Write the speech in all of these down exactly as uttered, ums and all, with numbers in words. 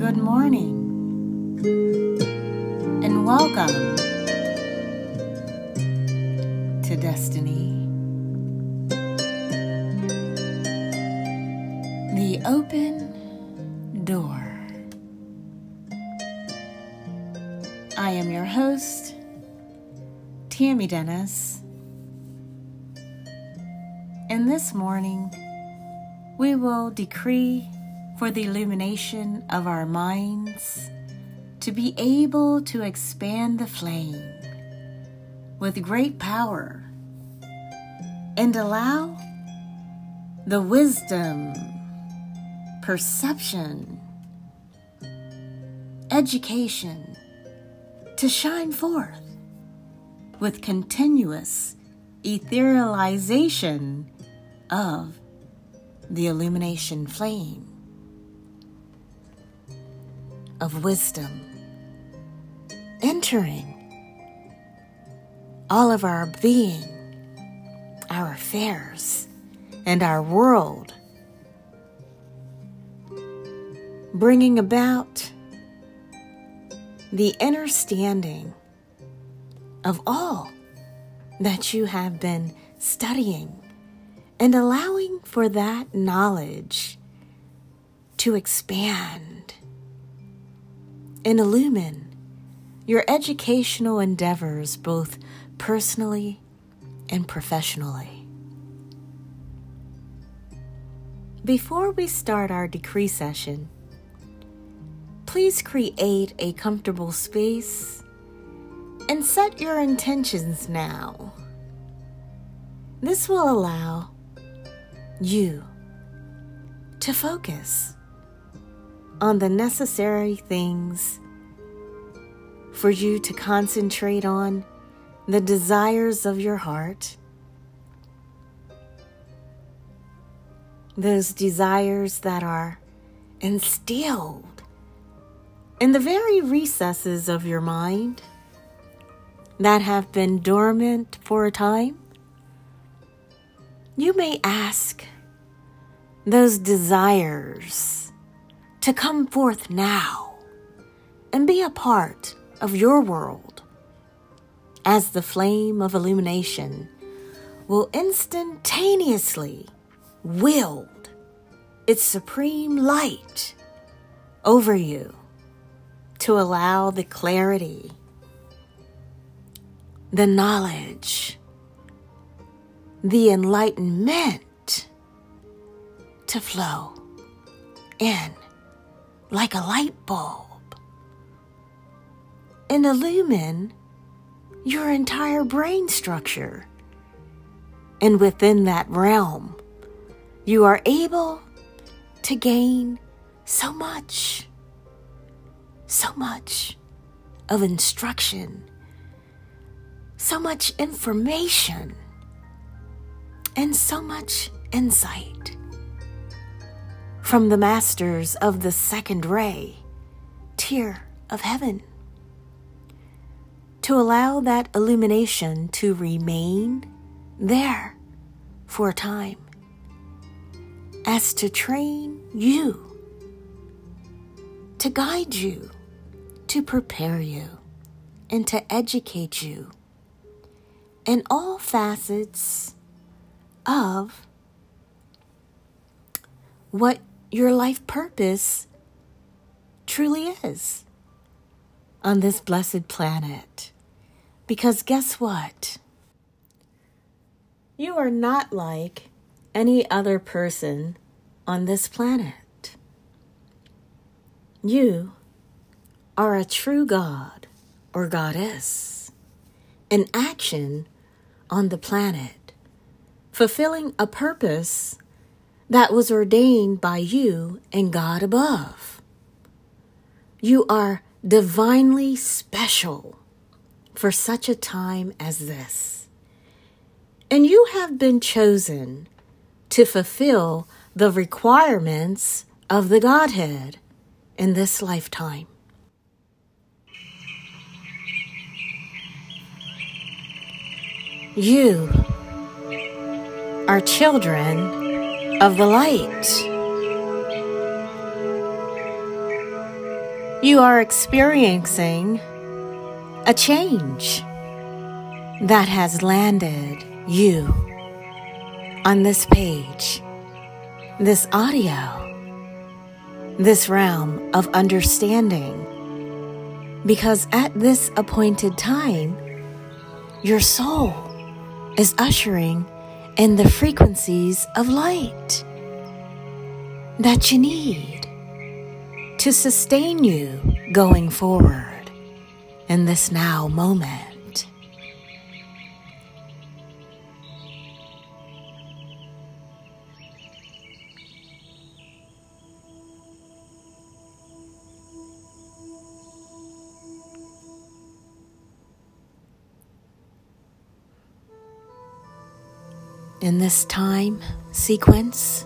Good morning and welcome to Destiny, the open door. I am your host, Tammy Dennis, and this morning we will decree for the illumination of our minds to be able to expand the flame with great power and allow the wisdom, perception, education to shine forth with continuous etherealization of the illumination flame of wisdom entering all of our being, our affairs, and our world, bringing about the understanding of all that you have been studying and allowing for that knowledge to expand and illumine your educational endeavors, both personally and professionally. Before we start our decree session, please create a comfortable space and set your intentions now. This will allow you to focus on the necessary things for you to concentrate on, the desires of your heart, those desires that are instilled in the very recesses of your mind that have been dormant for a time. You may ask those desires to come forth now and be a part of your world, as the flame of illumination will instantaneously wield its supreme light over you to allow the clarity, the knowledge, the enlightenment to flow in like a light bulb and illumine your entire brain structure. And within that realm, you are able to gain so much, so much of instruction, so much information, and so much insight from the masters of the second ray tier of heaven, to allow that illumination to remain there for a time, as to train you, to guide you, to prepare you, and to educate you in all facets of what your life purpose truly is on this blessed planet. Because guess what? You are not like any other person on this planet. You are a true God or goddess in action on the planet, fulfilling a purpose that was ordained by you and God above. You are divinely special for such a time as this. And you have been chosen to fulfill the requirements of the Godhead in this lifetime. You are children of the light. You are experiencing a change that has landed you on this page, this audio, this realm of understanding. Because at this appointed time, your soul is ushering in the frequencies of light that you need to sustain you going forward in this now moment. In this time sequence,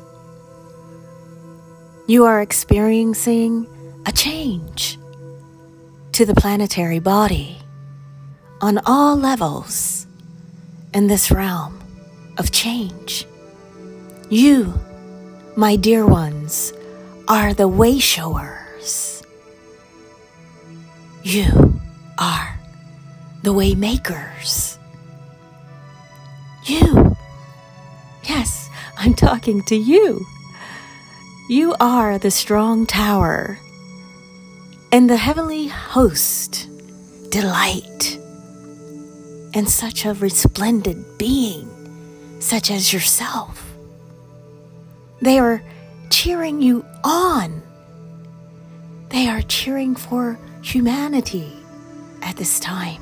you are experiencing a change to the planetary body on all levels in this realm of change. You, my dear ones, are the way showers. You are the way makers. You, yes, I'm talking to you. You are the strong tower, and the heavenly host delight in such a resplendent being such as yourself. They are cheering you on. They are cheering for humanity at this time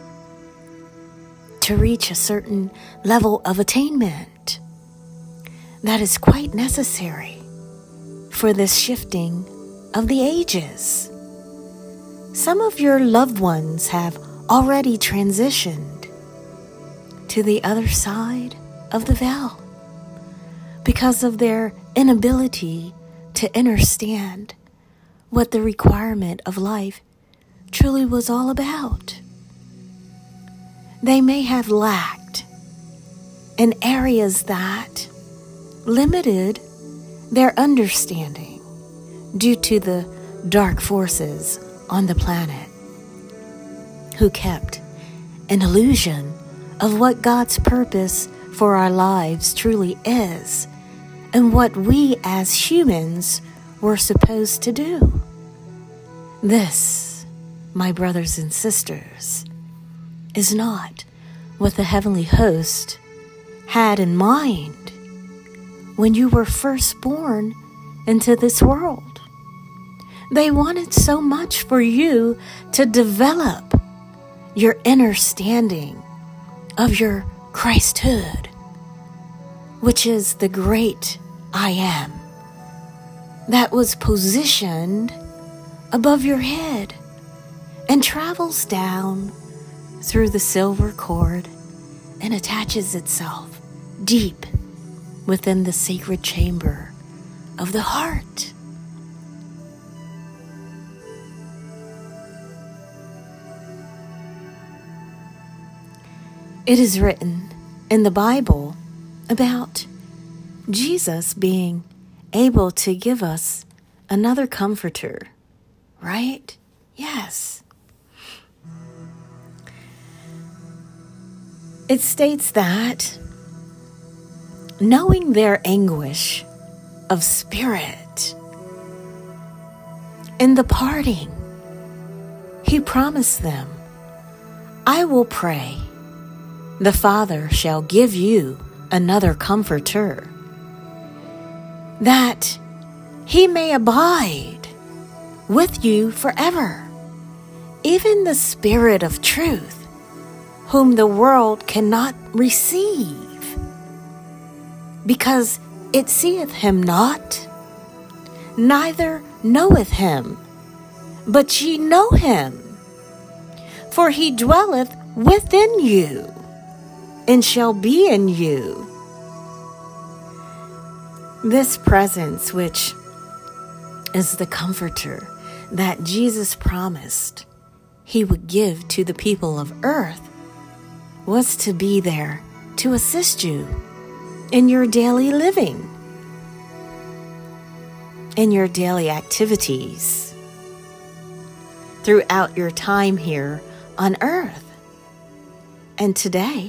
to reach a certain level of attainment that is quite necessary for this shifting of the ages. Some of your loved ones have already transitioned to the other side of the veil because of their inability to understand what the requirement of life truly was all about. They may have lacked in areas that limited their understanding due to the dark forces on the planet, who kept an illusion of what God's purpose for our lives truly is and what we as humans were supposed to do. This, my brothers and sisters, is not what the heavenly host had in mind when you were first born into this world. They wanted so much for you to develop your understanding of your Christhood, which is the great I am that was positioned above your head and travels down through the silver cord and attaches itself deep within the sacred chamber of the heart. It is written in the Bible about Jesus being able to give us another comforter, right? Yes. It states that knowing their anguish of spirit in the parting, he promised them, I will pray, the Father shall give you another comforter, that he may abide with you forever, even the Spirit of truth, whom the world cannot receive, because it seeth him not, neither knoweth him, but ye know him, for he dwelleth within you, and shall be in you. This presence, which is the comforter that Jesus promised he would give to the people of earth, was to be there to assist you in your daily living, in your daily activities, throughout your time here on earth. And today,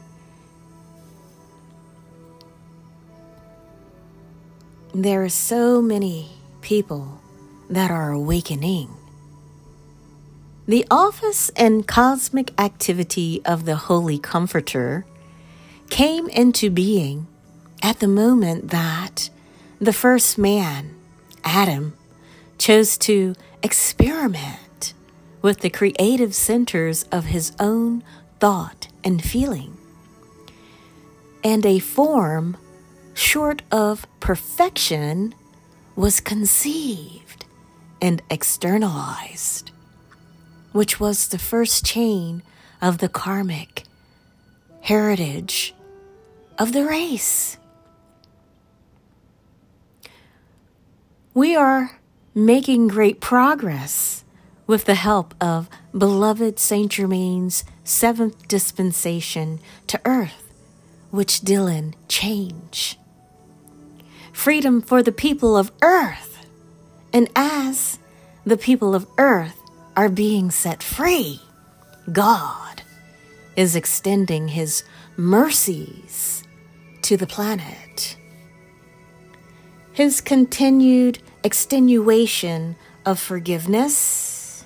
there are so many people that are awakening. The office and cosmic activity of the Holy Comforter came into being at the moment that the first man, Adam, chose to experiment with the creative centers of his own thought and feeling. And a form short of perfection was conceived and externalized, which was the first chain of the karmic heritage of the race. We are making great progress with the help of beloved Saint Germain's seventh dispensation to earth, which Dylan change. Freedom for the people of earth. And as the people of earth are being set free, God is extending his mercies to the planet. His continued extenuation of forgiveness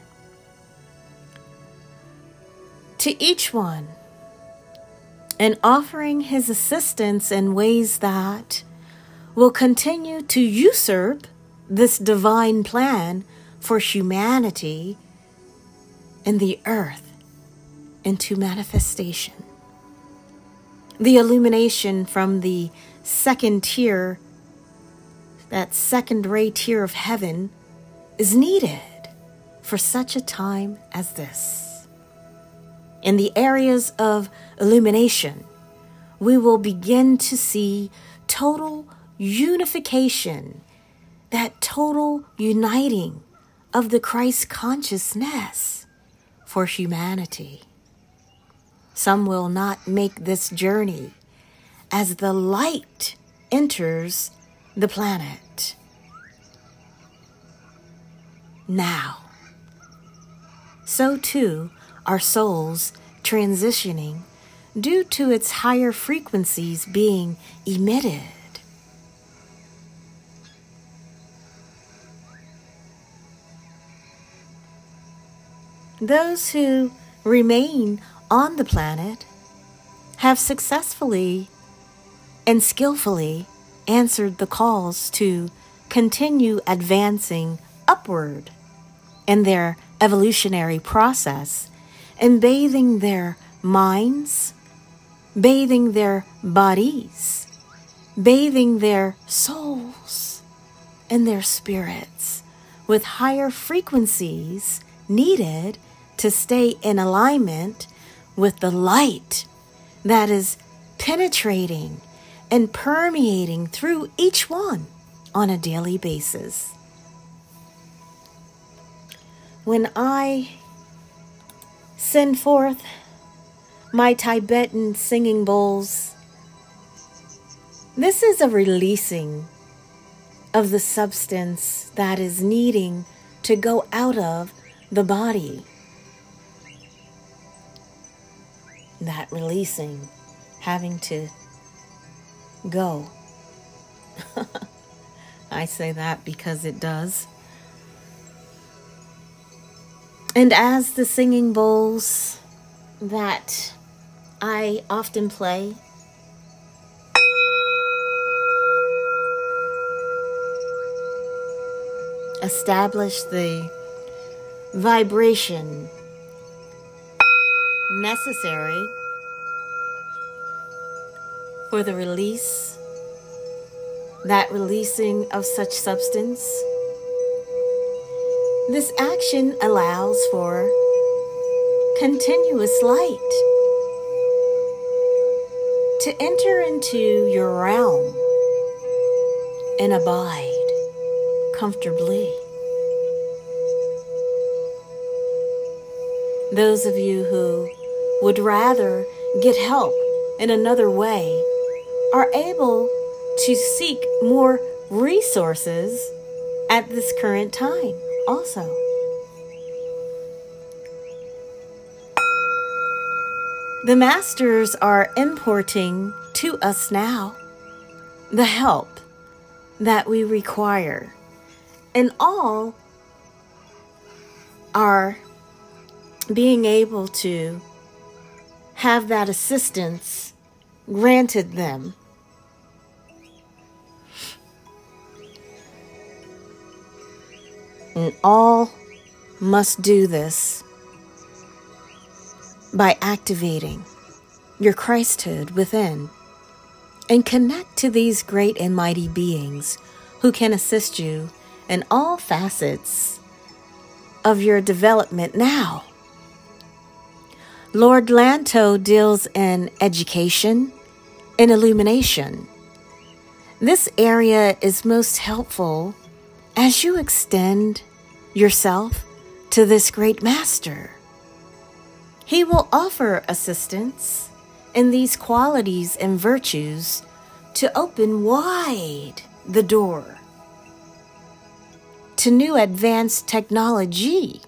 to each one, and offering his assistance in ways that will continue to usurp this divine plan for humanity and the earth into manifestation. The illumination from the second tier, that second ray tier of heaven, is needed for such a time as this. In the areas of illumination, we will begin to see total unification, that total uniting of the Christ consciousness for humanity. Some will not make this journey as the light enters the planet. Now, so too are souls transitioning due to its higher frequencies being emitted. Those who remain on the planet have successfully and skillfully answered the calls to continue advancing upward in their evolutionary process and bathing their minds, bathing their bodies, bathing their souls and their spirits with higher frequencies needed to stay in alignment with the light that is penetrating and permeating through each one on a daily basis. When I send forth my Tibetan singing bowls, this is a releasing of the substance that is needing to go out of the body. That releasing, having to go. I say that because it does. And as the singing bowls that I often play establish the vibration necessary for the release, that releasing of such substance. This action allows for continuous light to enter into your realm and abide comfortably. Those of you who would rather get help in another way are able to seek more resources at this current time also. The masters are importing to us now the help that we require, and all are being able to have that assistance granted them. And all must do this by activating your Christhood within and connect to these great and mighty beings who can assist you in all facets of your development now. Lord Lanto deals in education and illumination. This area is most helpful as you extend yourself to this great master. He will offer assistance in these qualities and virtues to open wide the door to new advanced technology,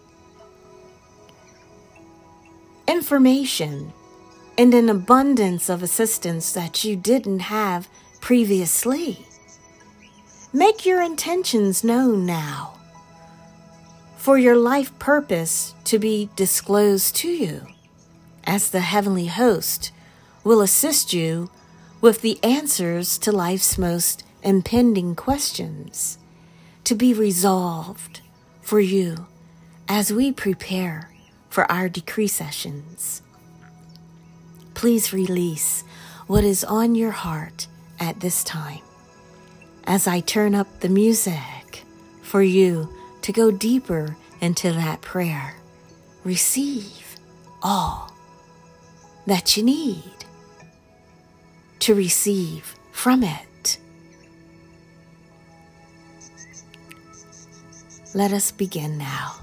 information, and an abundance of assistance that you didn't have previously. Make your intentions known now for your life purpose to be disclosed to you, as the heavenly host will assist you with the answers to life's most impending questions to be resolved for you as we prepare for our decree sessions. Please release what is on your heart at this time as I turn up the music for you to go deeper into that prayer. Receive all that you need to receive from it. Let us begin now.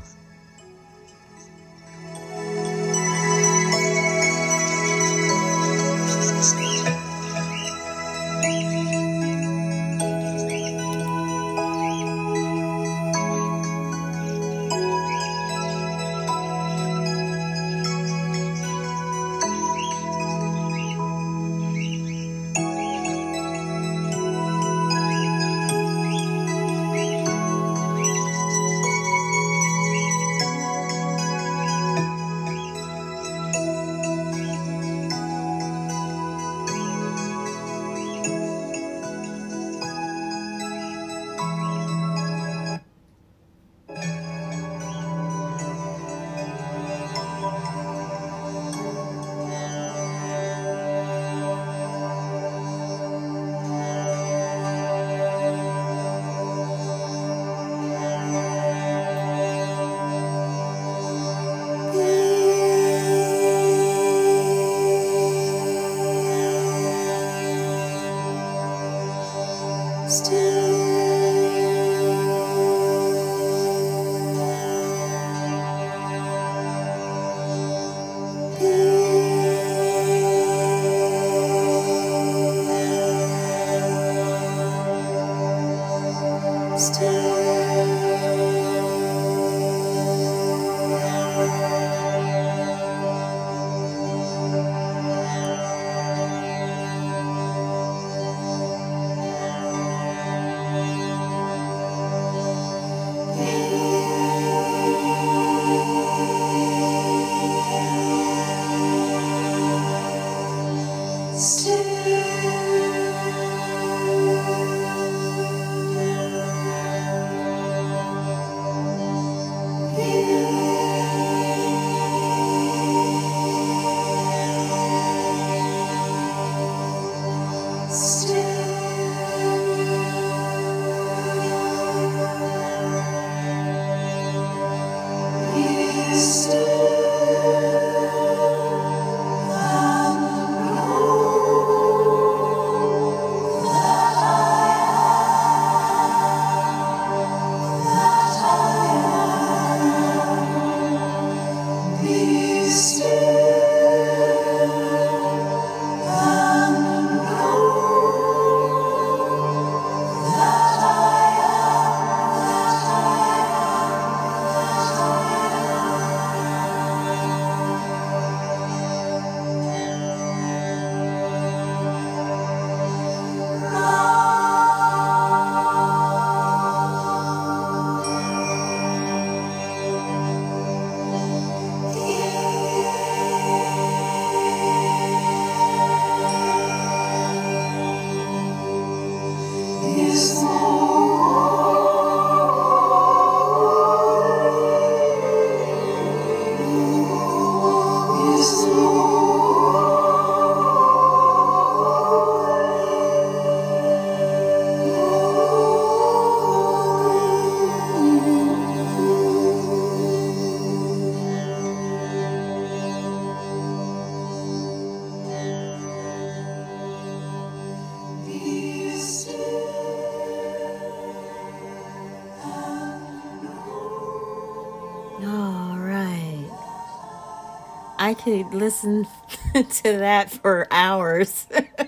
All right. I could listen to that for hours.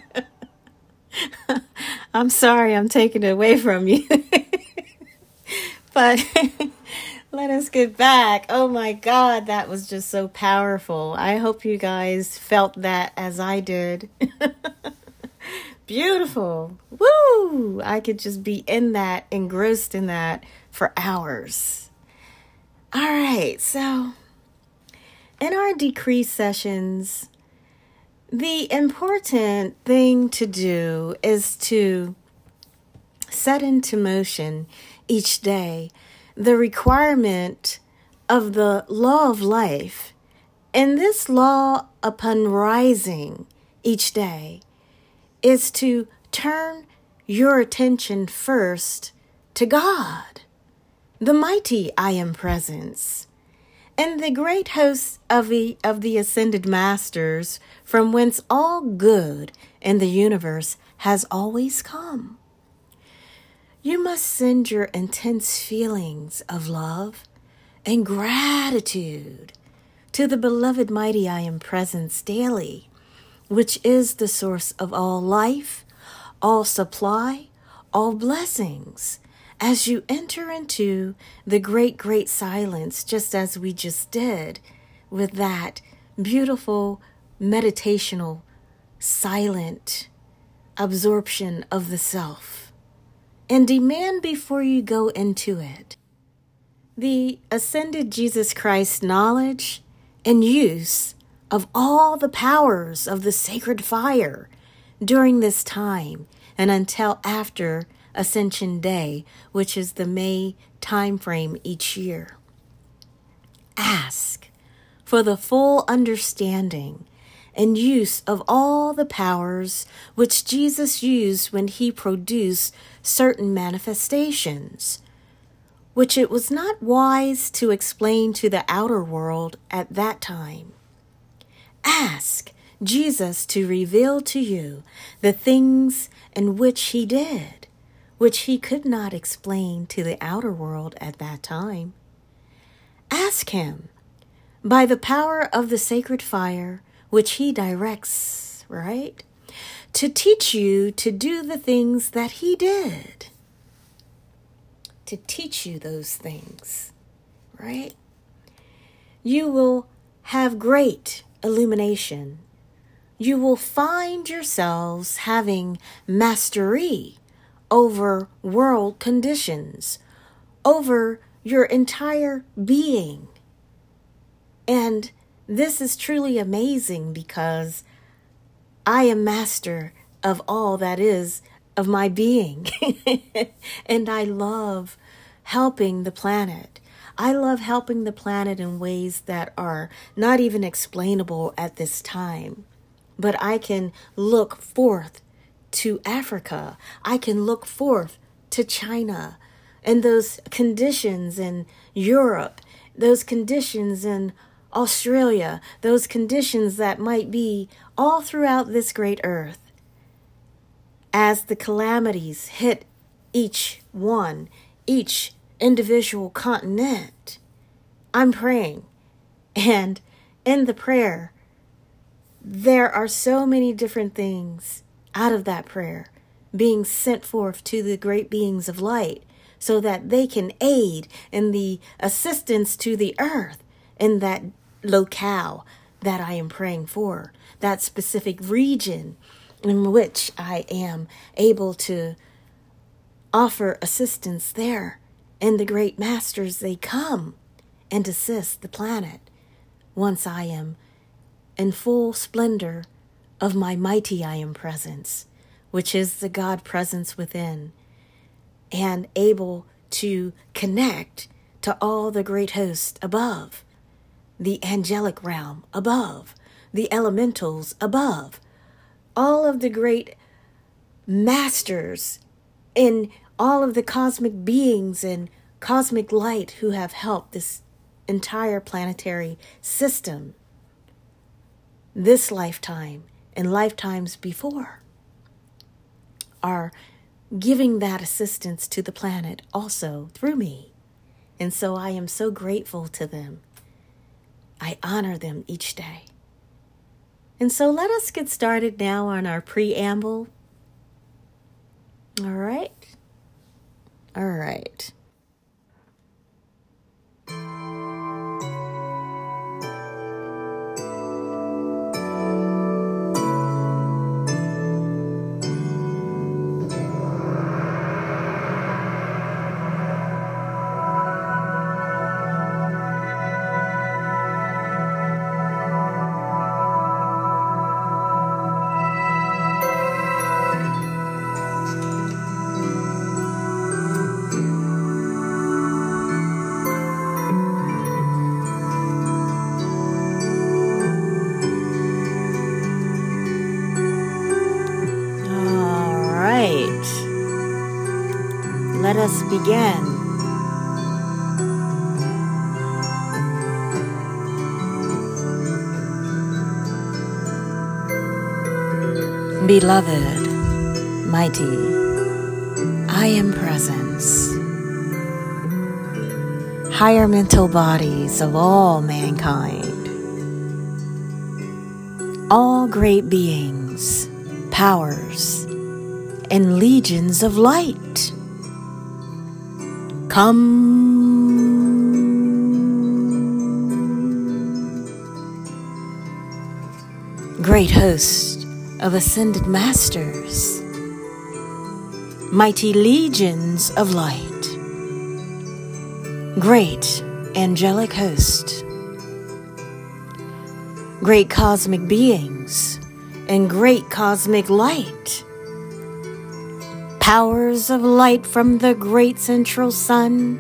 I'm sorry I'm taking it away from you. But let us get back. Oh my God, that was just so powerful. I hope you guys felt that as I did. Beautiful. Woo! I could just be in that, engrossed in that for hours. All right, so in our decrease sessions, the important thing to do is to set into motion each day the requirement of the law of life. And this law, upon rising each day, is to turn your attention first to God, the mighty I Am Presence, and the great host of the, of the ascended masters, from whence all good in the universe has always come. You must send your intense feelings of love and gratitude to the beloved mighty I Am Presence daily, which is the source of all life, all supply, all blessings, as you enter into the great, great silence, just as we just did with that beautiful meditational, silent absorption of the self. And demand before you go into it the ascended Jesus Christ knowledge and use of all the powers of the sacred fire during this time and until after Ascension Day, which is the May time frame each year. Ask for the full understanding and use of all the powers which Jesus used when he produced certain manifestations, which it was not wise to explain to the outer world at that time. Ask Jesus to reveal to you the things in which he did, which he could not explain to the outer world at that time. Ask him, by the power of the sacred fire, which he directs, right, to teach you to do the things that he did. To teach you those things, right? You will have great illumination. You will find yourselves having mastery over world conditions, over your entire being. And this is truly amazing because I am master of all that is of my being. And I love helping the planet. I love helping the planet in ways that are not even explainable at this time. But I can look forth to Africa. I can look forth to China and those conditions in Europe, those conditions in Australia, those conditions that might be all throughout this great earth. As the calamities hit each one, each individual continent, I'm praying. And in the prayer, there are so many different things out of that prayer being sent forth to the great beings of light so that they can aid in the assistance to the earth in that locale that I am praying for, that specific region in which I am able to offer assistance there. And the great masters, they come and assist the planet once I am in full splendor of my mighty I Am Presence, which is the God presence within, and able to connect to all the great hosts above, the angelic realm above, the elementals above, all of the great masters in all of the cosmic beings and cosmic light who have helped this entire planetary system this lifetime and lifetimes before are giving that assistance to the planet also through me. And so I am so grateful to them. I honor them each day. And so let us get started now on our preamble. All right. All right. Let us begin. Beloved, mighty, I am presence. Higher mental bodies of all mankind. All great beings, powers, and legions of light. Come, great host of ascended masters, mighty legions of light, great angelic host, great cosmic beings, and great cosmic light. Powers of light from the great central sun,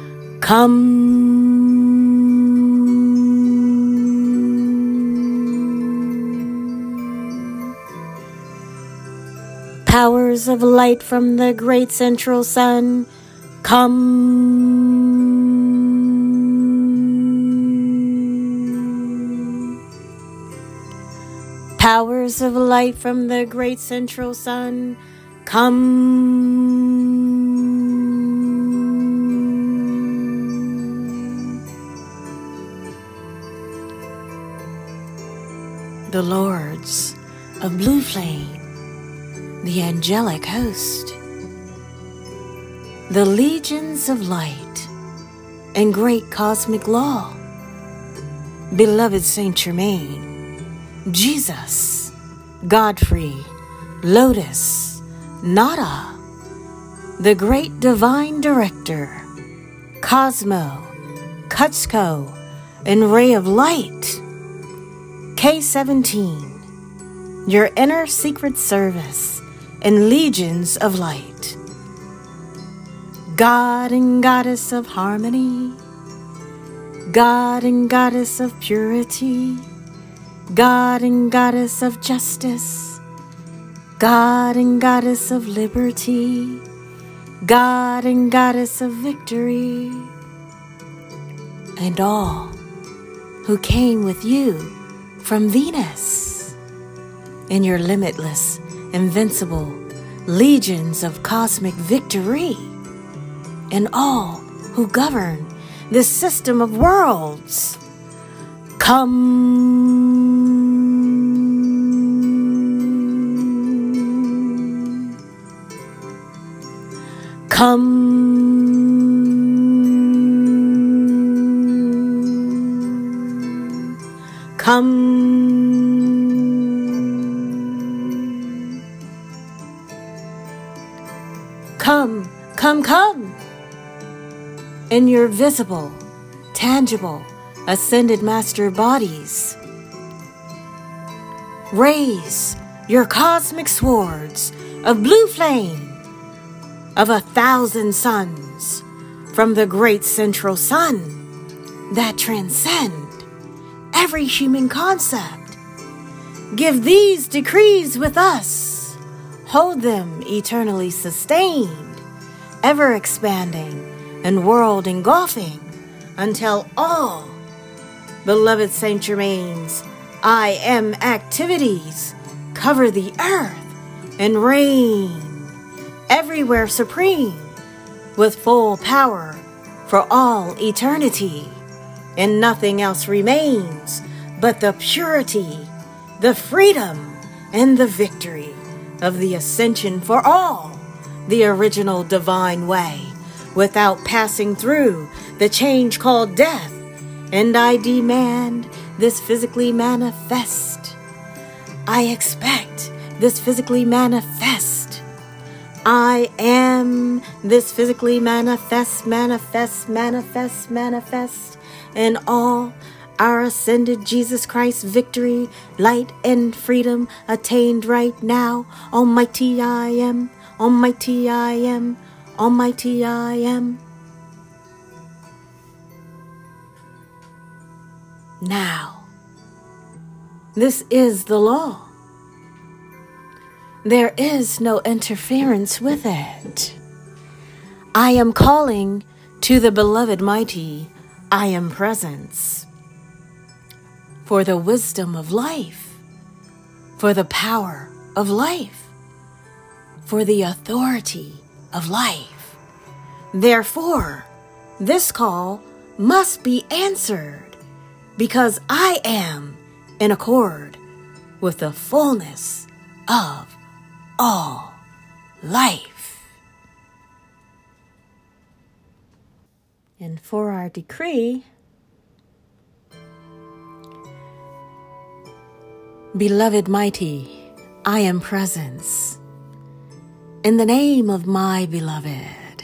come. Powers of light from the great central sun, come. Powers of light from the great central sun, come. The lords of blue flame, the angelic host, the legions of light and great cosmic law, beloved Saint Germain, Jesus, Godfrey, Lotus, Nada, the great divine director, Cosmo, Kutsko, and Ray of Light, K seventeen, your inner secret service and legions of light, God and Goddess of harmony, God and Goddess of purity, God and Goddess of justice, God and Goddess of liberty, God and Goddess of victory, and all who came with you from Venus, in your limitless, invincible legions of cosmic victory, and all who govern this system of worlds, come. Come, come, come, come, come, in your visible, tangible, ascended master bodies. Raise your cosmic swords of blue flame of a thousand suns from the great central sun that transcend every human concept. Give these decrees with us. Hold them eternally sustained, ever expanding and world engulfing until all beloved Saint Germain's I am activities cover the earth and reign everywhere supreme with full power, for all eternity, and nothing else remains but the purity, the freedom, and the victory of the ascension for all, the original divine way, without passing through the change called death. And I demand this physically manifest. I expect this physically manifest. I am this physically manifest, manifest, manifest, manifest, and all our ascended Jesus Christ victory, light, and freedom attained right now. Almighty I am, Almighty I am, Almighty I am. Now, this is the law. There is no interference with it. I am calling to the beloved mighty I am presence for the wisdom of life, for the power of life, for the authority of life. Therefore, this call must be answered, because I am in accord with the fullness of all life. And for our decree, beloved mighty, I am presence. In the name of my beloved,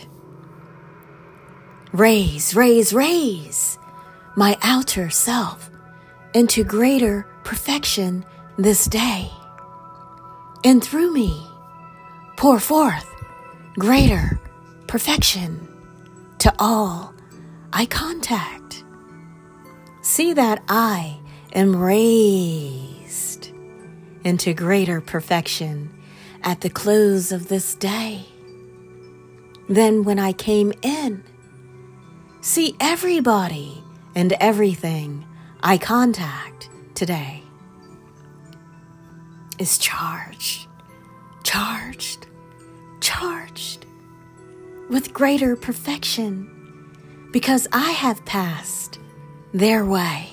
raise, raise, raise my outer self into greater perfection this day. And through me, pour forth greater perfection to all I contact. See that I am raised into greater perfection at the close of this day. Then when I came in, see everybody and everything I contact today is charged, charged, charged with greater perfection, because I have passed their way.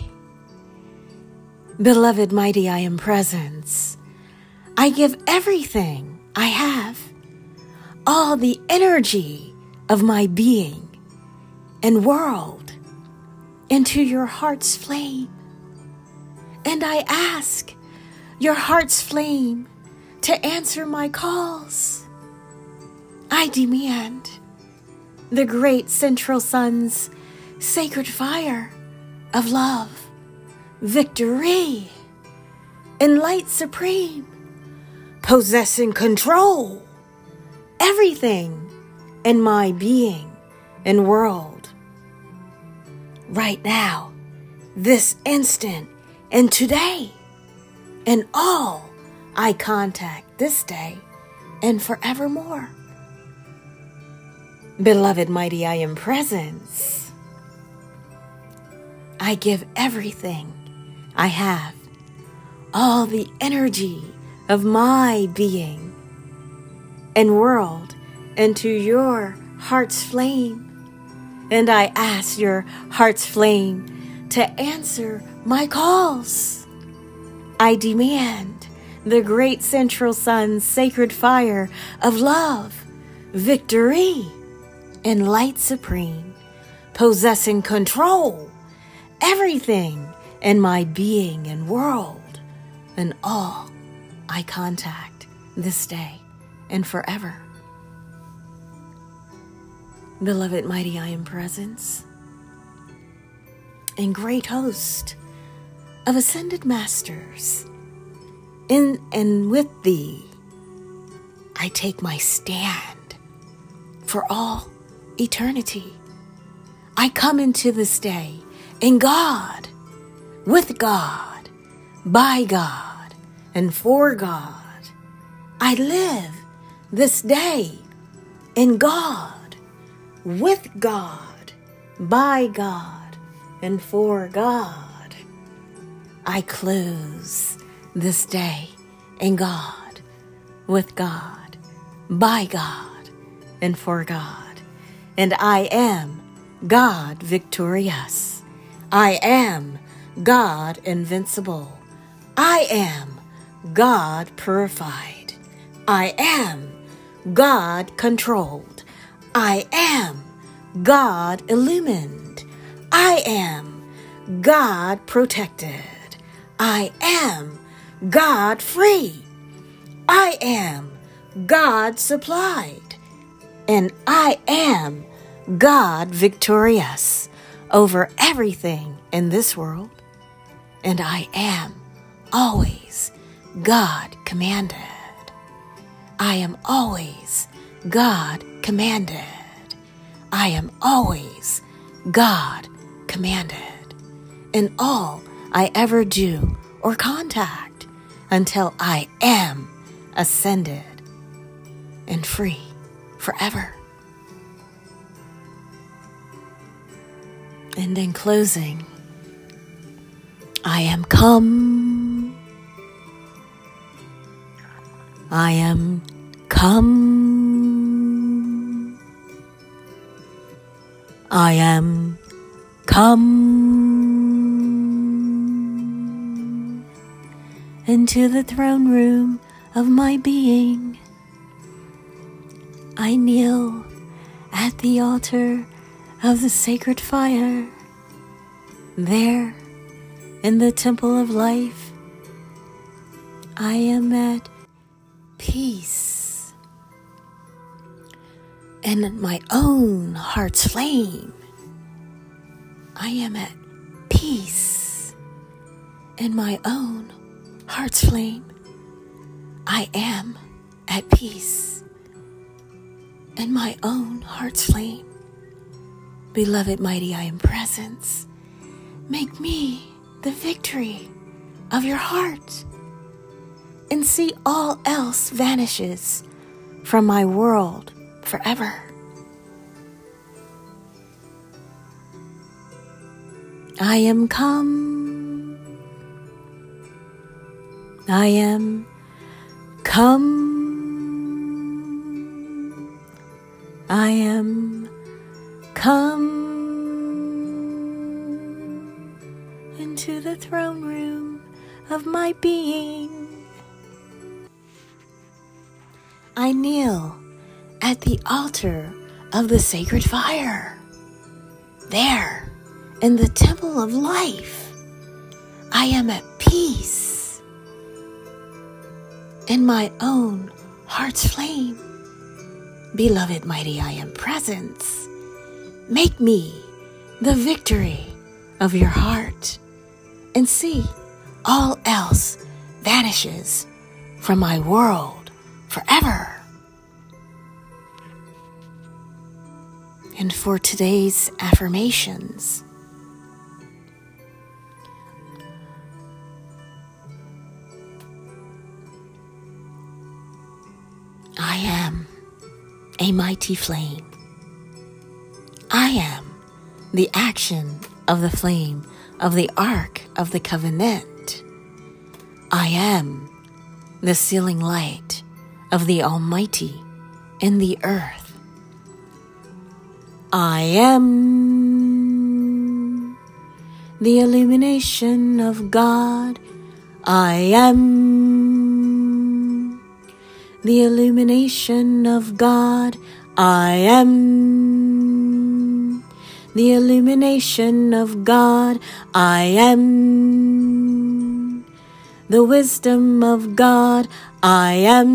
Beloved mighty I am presence, I give everything I have, all the energy of my being and world, into your heart's flame. And I ask your heart's flame to answer my calls. I demand the great central sun's sacred fire of love, victory, and light supreme, possess and control everything in my being and world. Right now, this instant, and today, and all I contact this day and forevermore. Beloved mighty I am presence, I give everything I have, all the energy of my being and world, into your heart's flame. And I ask your heart's flame to answer my calls. I demand the great central sun's sacred fire of love, victory, and light supreme, possess and control everything in my being and world, and all I contact this day and forever. Beloved mighty I am presence, and great host of ascended masters, in and with thee I take my stand for all eternity. I come into this day in God, with God, by God, and for God. I live this day in God, with God, by God, and for God. I close this day in God, with God, by God, and for God. And I am God victorious. I am God invincible. I am God purified. I am God controlled. I am God illumined. I am God protected. I am God free. I am God supplied. And I am God victorious over everything in this world. And I am always God commanded. I am always God commanded. I am always God commanded in all I ever do or contact until I am ascended and free forever. And in closing, I am come. I am come. I am come into the throne room of my being. I kneel at the altar of the sacred fire. There, in the temple of life, I am at peace. In my own heart's flame, I am at peace. In my own heart's flame, I am at peace. In my own heart's flame, beloved mighty I am presence, make me the victory of your heart, and see all else vanishes from my world forever. I am come. I am come. I am come into the throne room of my being. I kneel at the altar of the sacred fire. There, in the temple of life, I am at peace. In my own heart's flame, beloved mighty I am presence, make me the victory of your heart, and see all else vanishes from my world forever. And for today's affirmations, I am a mighty flame. I am the action of the flame of the Ark of the Covenant. I am the sealing light of the Almighty in the earth. I am the illumination of God. I am the illumination of God. I am the illumination of God. I am the wisdom of God. I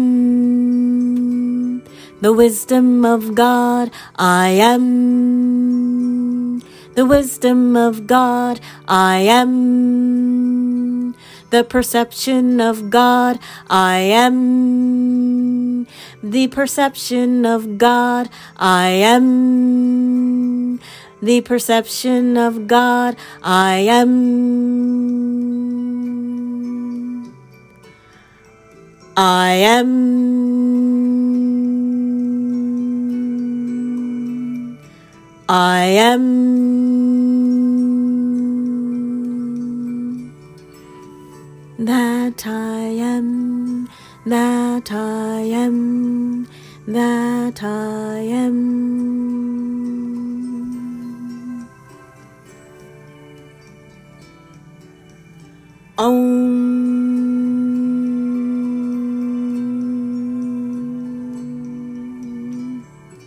am the wisdom of God. I am the wisdom of God. I am the perception of God. I am the perception of God. I am the perception of God. I am. I am. I am. That I am. That I am. That I am. Om.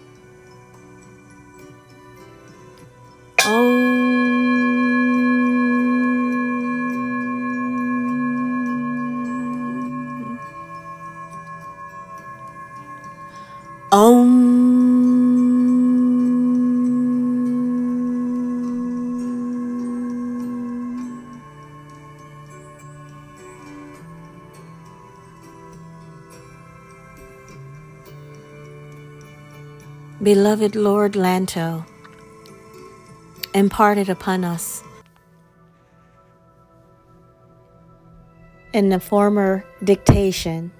Om. Om. Beloved Lord Lanto, imparted upon us in the former dictation,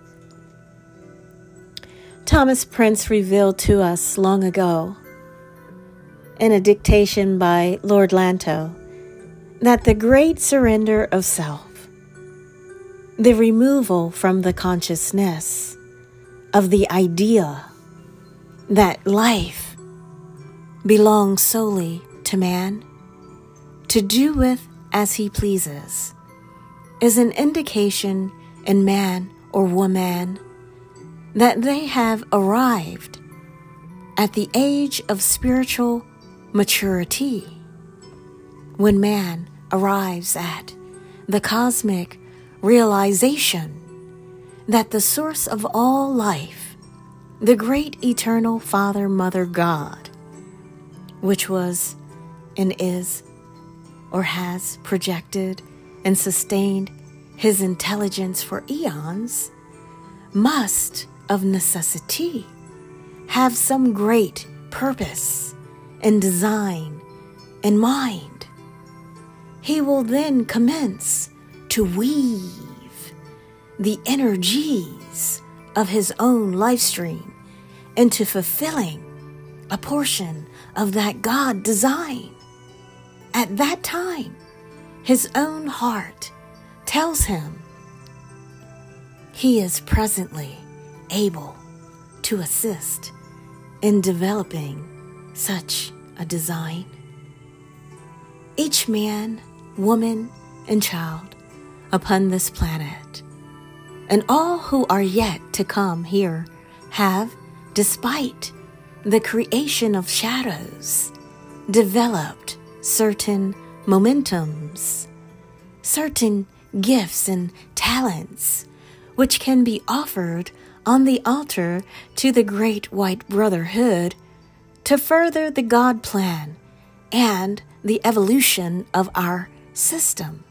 Thomas Prince revealed to us long ago in a dictation by Lord Lanto that the great surrender of self, the removal from the consciousness of the idea that life belongs solely to man, to do with as he pleases, is an indication in man or woman that they have arrived at the age of spiritual maturity. When man arrives at the cosmic realization that the source of all life, the great eternal Father, Mother, God, which was and is or has projected and sustained his intelligence for eons, must of necessity have some great purpose and design in mind. He will then commence to weave the energies of his own life stream into fulfilling a portion of that God design. At that time, his own heart tells him he is presently able to assist in developing such a design. Each man, woman, and child upon this planet, and all who are yet to come here, have, despite the creation of shadows, developed certain momentums, certain gifts and talents, which can be offered on the altar to the Great White Brotherhood to further the God plan and the evolution of our system.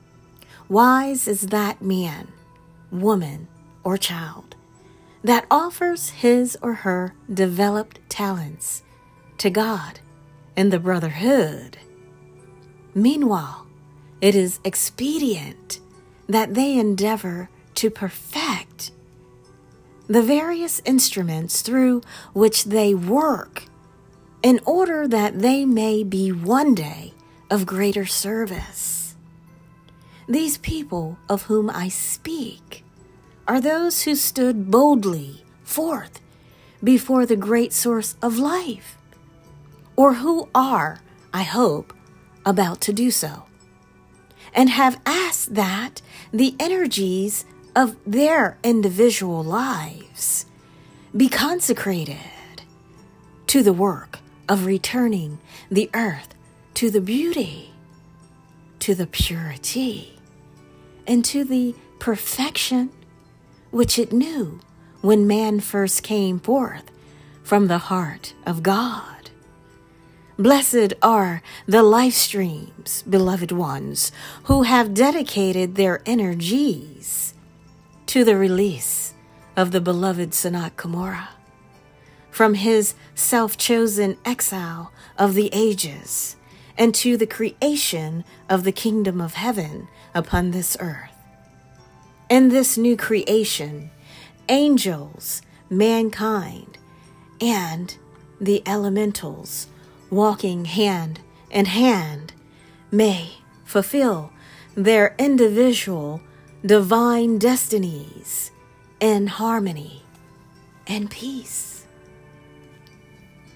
Wise is that man, woman, or child that offers his or her developed talents to God and the Brotherhood. Meanwhile, it is expedient that they endeavor to perfect the various instruments through which they work in order that they may be one day of greater service. These people of whom I speak are those who stood boldly forth before the great source of life, or who are, I hope, about to do so, and have asked that the energies of their individual lives be consecrated to the work of returning the earth to the beauty, to the purity, and to the perfection which it knew when man first came forth from the heart of God. Blessed are the life streams, beloved ones, who have dedicated their energies to the release of the beloved Sanat Kumara from his self-chosen exile of the ages and to the creation of the kingdom of heaven upon this earth. In this new creation, angels, mankind, and the elementals walking hand in hand may fulfill their individual divine destinies in harmony and peace.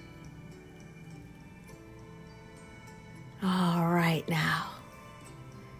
All right now,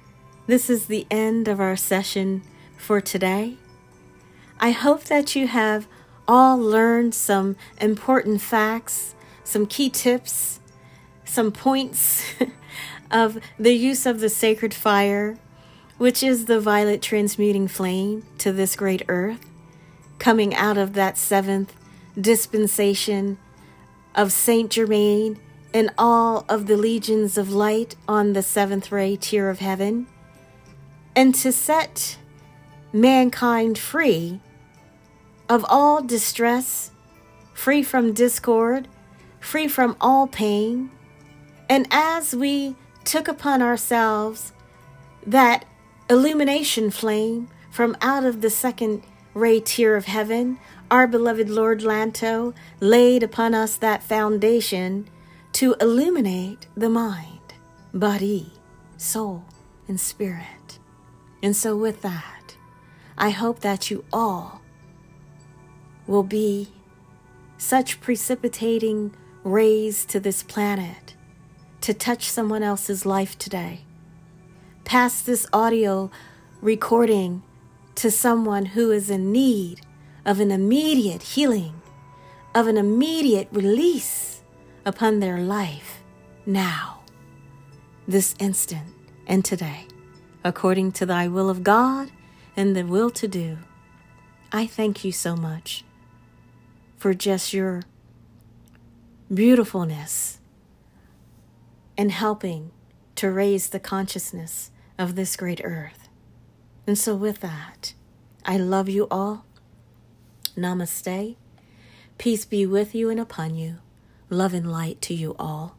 this is the end of our session for today. I hope that you have all learned some important facts, some key tips, some points of the use of the sacred fire, which is the violet transmuting flame to this great earth, coming out of that seventh dispensation of Saint Germain and all of the legions of light on the seventh ray tier of heaven, and to set mankind free of all distress, free from discord, free from all pain. And as we took upon ourselves that illumination flame from out of the second ray tier of heaven, our beloved Lord Lanto laid upon us that foundation to illuminate the mind, body, soul, and spirit. And so with that, I hope that you all will be such precipitating rays to this planet to touch someone else's life today. Pass this audio recording to someone who is in need of an immediate healing, of an immediate release upon their life now, this instant and today, according to thy will of God and the will to do. I thank you so much for just your beautifulness and helping to raise the consciousness of this great earth. And so with that, I love you all. Namaste. Peace be with you and upon you. Love and light to you all.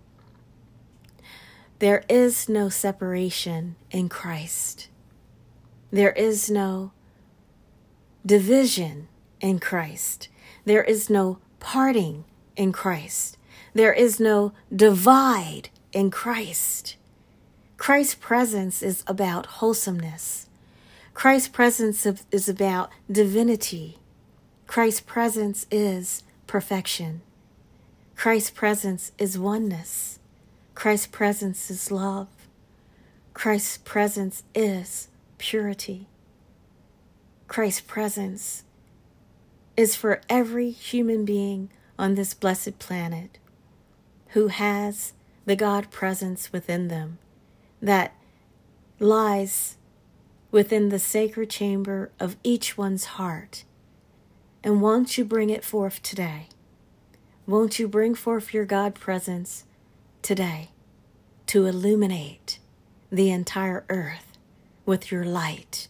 There is no separation in Christ. There is no division in Christ. There is no parting in Christ. There is no divide in Christ. Christ's presence is about wholesomeness. Christ's presence is about divinity. Christ's presence is perfection. Christ's presence is oneness. Christ's presence is love. Christ's presence is purity. Christ's presence is for every human being on this blessed planet who has the God presence within them that lies within the sacred chamber of each one's heart. And won't you bring it forth today? Won't you bring forth your God presence today to illuminate the entire earth with your light?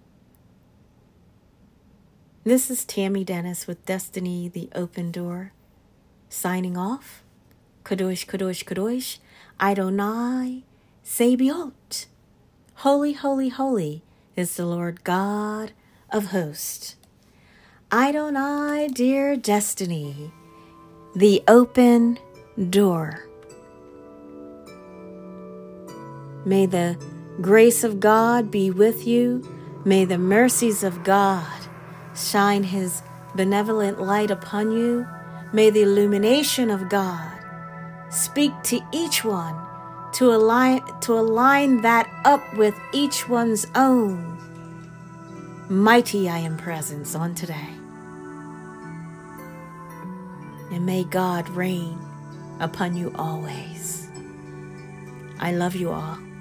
This is Tammy Dennis with Destiny, the Open Door, signing off. Kadosh, Kadosh, Kadosh, Adonai, Sebiot. Holy, holy, holy is the Lord God of hosts. Adonai, dear Destiny, the Open Door. May the grace of God be with you. May the mercies of God shine his benevolent light upon you. May the illumination of God speak to each one to align, to align that up with each one's own mighty I Am presence on today. And may God reign upon you always. I love you all.